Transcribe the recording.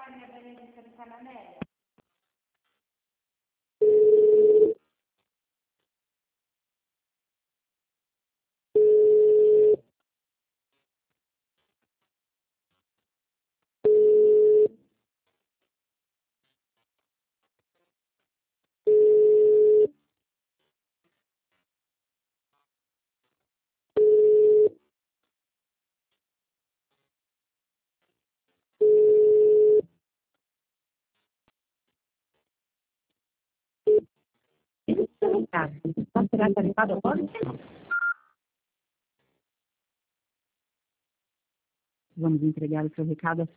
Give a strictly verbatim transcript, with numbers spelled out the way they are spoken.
Maria Benedetta di Canamelia. Considerate arrivato forse? Vamos entregar o seu recado